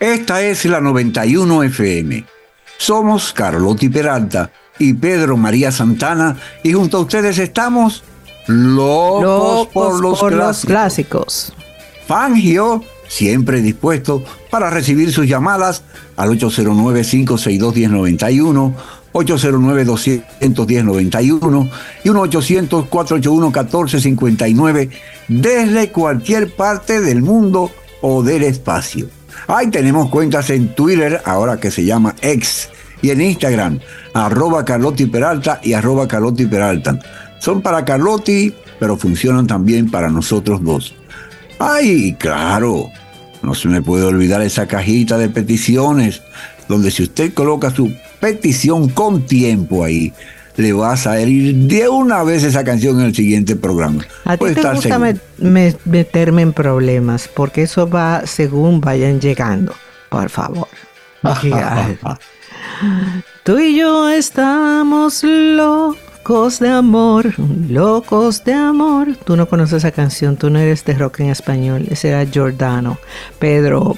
Esta es la 91 FM. Somos Carlotti Peralta y Pedro María Santana y junto a ustedes estamos locos por los clásicos. Fangio, siempre dispuesto para recibir sus llamadas al 809-562-1091, 809-210-91 y 1-800-481-1459 desde cualquier parte del mundo o del espacio. Ahí tenemos cuentas en Twitter, ahora que se llama X, y en Instagram, @Carlotti Peralta y @Carlotti Peralta. Son para Carlotti, pero funcionan también para nosotros dos. Ay, claro, no se me puede olvidar esa cajita de peticiones, donde si usted coloca su petición con tiempo ahí, le va a salir de una vez esa canción en el siguiente programa. A ti te gusta meterme en problemas, porque eso va según vayan llegando. Por favor. Tú y yo estamos locos de amor, locos de amor. Tú no conoces esa canción, tú no eres de rock en español. Ese era Giordano. Pedro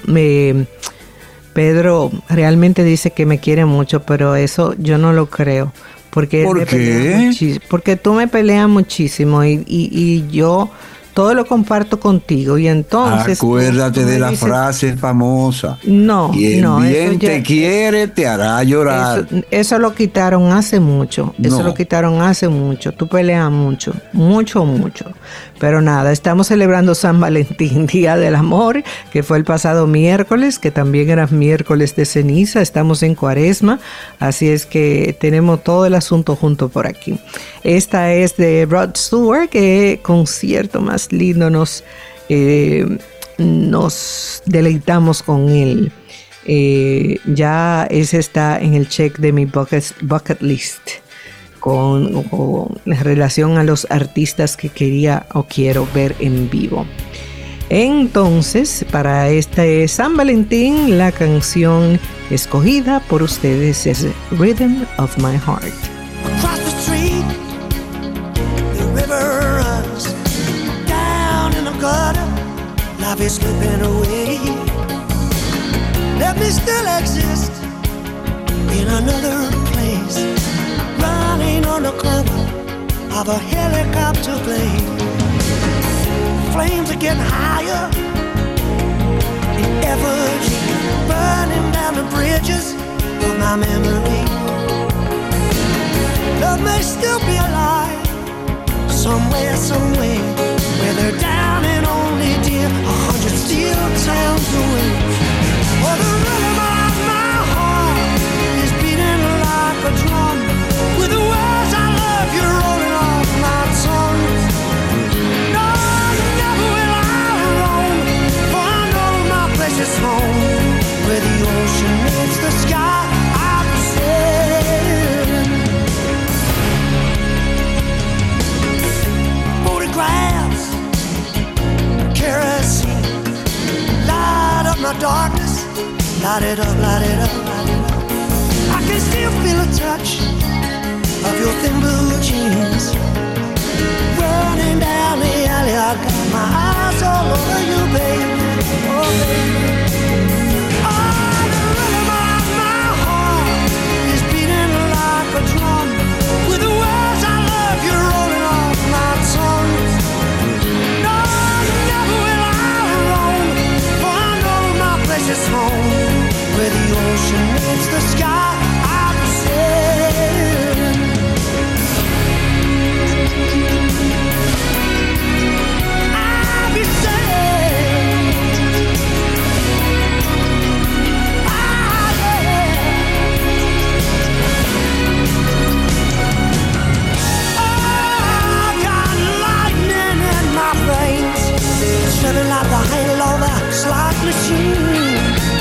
realmente dice que me quiere mucho, pero eso yo no lo creo. Porque ¿por qué? Porque tú me peleas muchísimo y yo todo lo comparto contigo y entonces... Acuérdate de la frase famosa. No, Quien bien te quiere te hará llorar. Eso lo quitaron hace mucho. Eso lo quitaron hace mucho. Tú peleas mucho. Pero nada, estamos celebrando San Valentín, Día del Amor, que fue el pasado miércoles, que también era miércoles de ceniza. Estamos en Cuaresma, así es que tenemos todo el asunto junto por aquí. Esta es de Rod Stewart, que concierto más lindo, nos deleitamos con él. Ya ese está en el check de mi bucket list con relación a los artistas que quería o quiero ver en vivo. Entonces, para este San Valentín, la canción escogida por ustedes es Rhythm of My Heart. Across the street, the river runs down in the gutter. Life is slipping away. Let me still exist in another place, running on the cover of a helicopter plane. Flames are getting higher in effigy, burning down the bridges of my memory. Love may still be alive somewhere, where they're down and only dear 100 steel towns away. Well, the rhythm of my heart is beating like a drum, with the words I love you rolling off my tongue. No, never will I roam, for I know my place is home, where the ocean meets the sky. I'm sailing. Photographs, kerosene, light up my darkness, light it up, light it up, light it up. I can still feel a touch of your thin blue jeans, running down the alley. I got my eyes all over you, baby, oh baby. Oh, the rhythm of my heart is beating like a drum, with the words I love you rolling off my tongue. No, never will I roam, for I know my place is home, where the ocean meets the sky. I'm sailing. I'll be sailing. Ah, yeah. Oh, I got lightning in my veins, swimming like a hangover slot machine.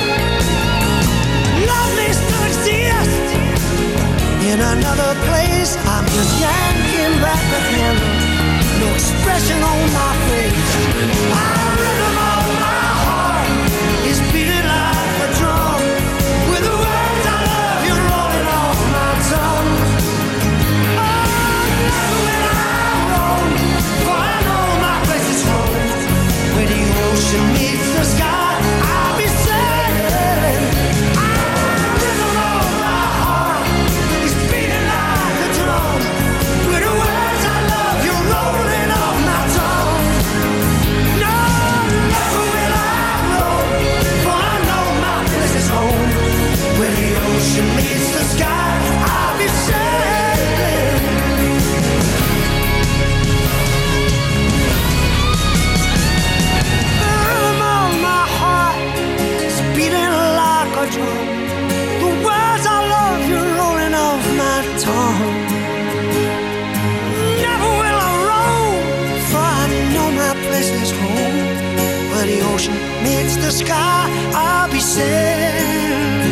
Love me still exist in another place. I'm just yanking back the handle the sky, I'll be sailing.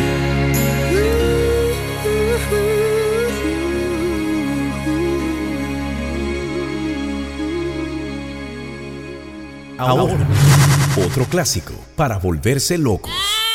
Ahora, otro clásico para volverse locos.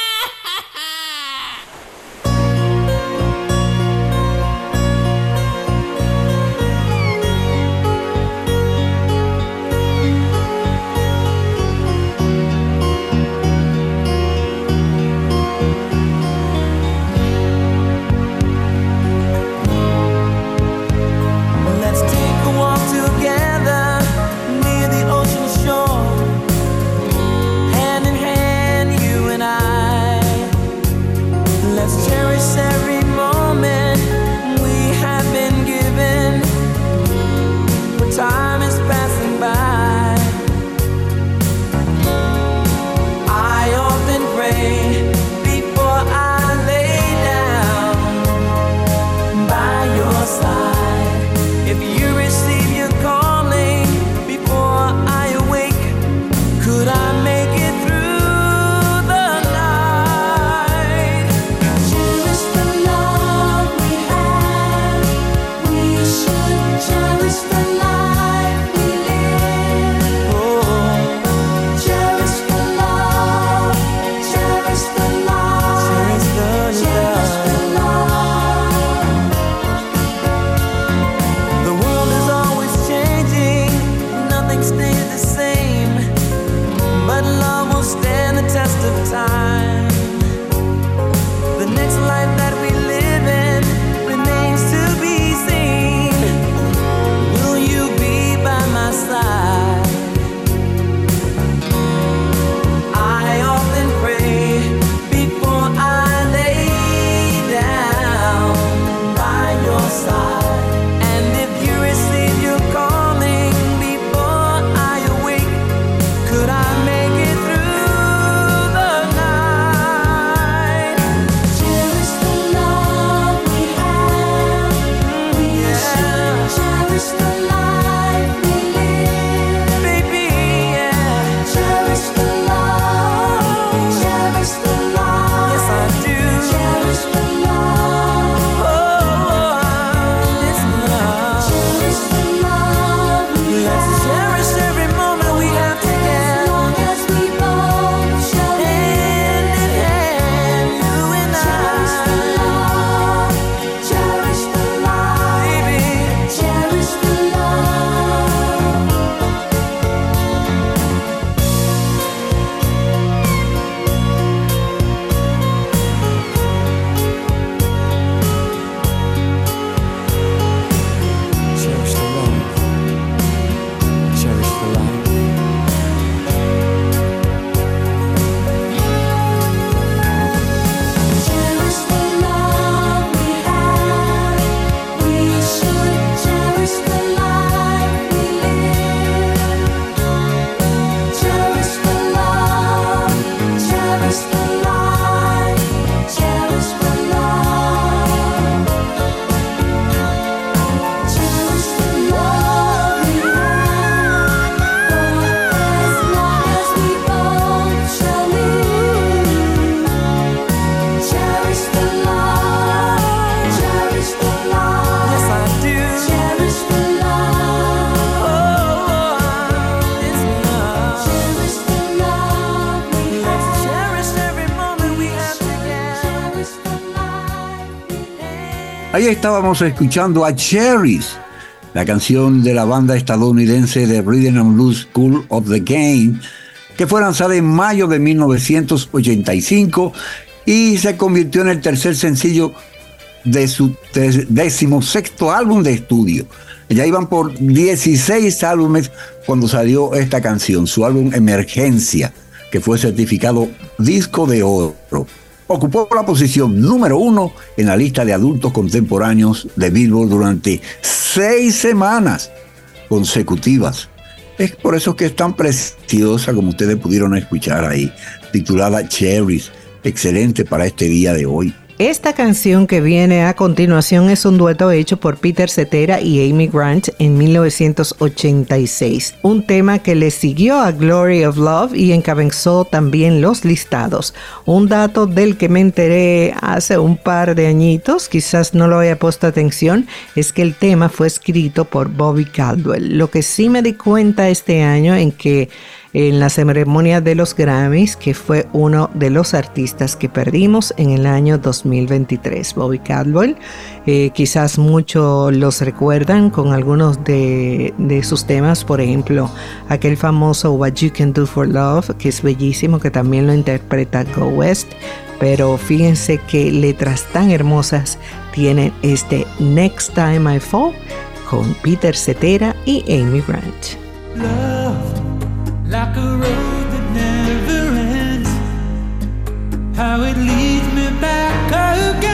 Ahí estábamos escuchando a Cherries, la canción de la banda estadounidense de Rhythm and Blues School of the Game, que fue lanzada en mayo de 1985 y se convirtió en el tercer sencillo de su 16º álbum de estudio. Ya iban por 16 álbumes cuando salió esta canción, su álbum Emergencia, que fue certificado disco de oro. Ocupó la posición número 1 en la lista de adultos contemporáneos de Billboard durante 6 semanas consecutivas. Es por eso que es tan preciosa, como ustedes pudieron escuchar ahí, titulada Cherries, excelente para este día de hoy. Esta canción que viene a continuación es un dueto hecho por Peter Cetera y Amy Grant en 1986, un tema que le siguió a Glory of Love y encabezó también los listados. Un dato del que me enteré hace un par de añitos, quizás no lo haya puesto atención, es que el tema fue escrito por Bobby Caldwell. Lo que sí me di cuenta este año en la ceremonia de los Grammys, que fue uno de los artistas que perdimos en el año 2023. Bobby Caldwell, quizás muchos los recuerdan con algunos de sus temas, por ejemplo, aquel famoso What You Can Do For Love, que es bellísimo, que también lo interpreta Go West, pero fíjense qué letras tan hermosas tienen este Next Time I Fall con Peter Cetera y Amy Grant. Love, like a road that never ends, how it leads me back again.